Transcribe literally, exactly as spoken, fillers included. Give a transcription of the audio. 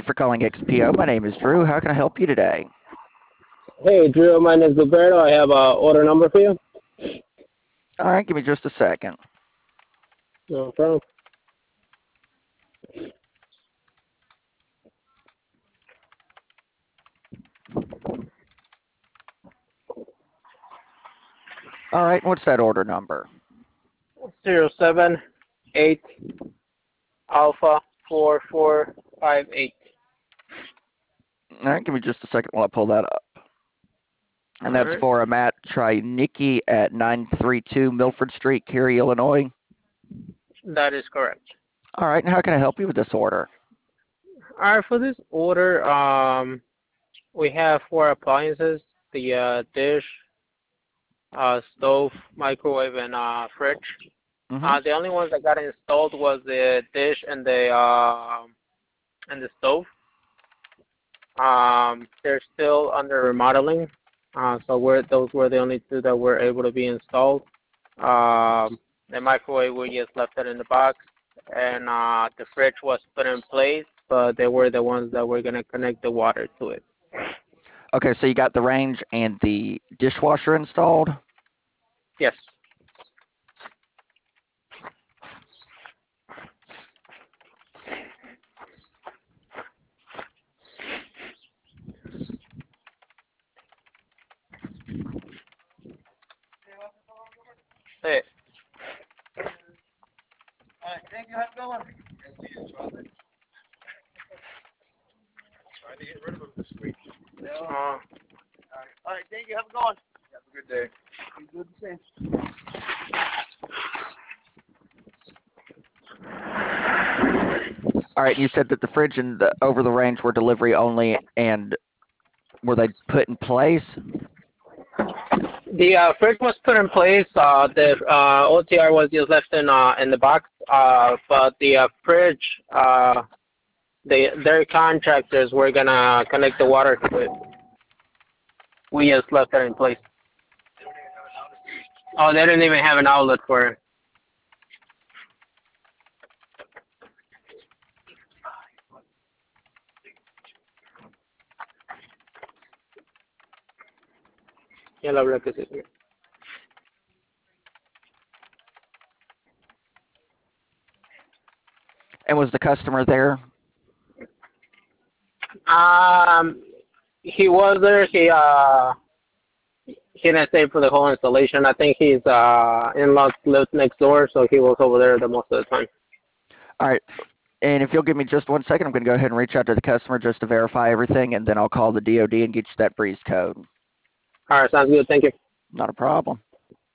for calling X P O. My name is Drew. How can I help you today? Hey, Drew, my name is Gilberto. I have a order number for you. All right, give me just a second. No problem. All right, what's that order number? Zero seven eight Alpha four four five eight. All right, give me just a second while I pull that up. And All that's right. for a Matt Trinicki at nine three two Milford Street, Cary, Illinois. That is correct. All right, and how can I help you with this order? All right, for this order, um, we have four appliances: the uh, dish, uh, stove, microwave, and uh, fridge. Mm-hmm. Uh, the only ones that got installed was the dish and the uh, and the stove. Um, they're still under remodeling, uh, so we're, those were the only two that were able to be installed. Um, the microwave, we just left it in the box, and uh, the fridge was put in place, but they were the ones that were going to connect the water to it. Okay, so you got the range and the dishwasher installed? Yes. Hey. All right, thank you. Have a good one. Trying to get rid of them this week. Yeah. Uh, all right. All right, thank you. Have a good one. Have a good day. You do the same. All right, and you said that the fridge and the over the range were delivery only, and were they put in place? The uh, fridge was put in place. Uh, the uh, O T R was just left in uh, in the box. Uh, but the uh, fridge, uh, they their contractors were gonna connect the water to it. We just left it in place. Oh, they didn't even have an outlet for it. Ya lo hablé que sí. And was the customer there? Um, he was there. He uh he didn't stay for the whole installation. I think his uh in-laws lived next door, so he was over there the most of the time. All right. And if you'll give me just one second, I'm going to go ahead and reach out to the customer just to verify everything, and then I'll call the D O D and get you that breeze code. All right, sounds good. Thank you. Not a problem.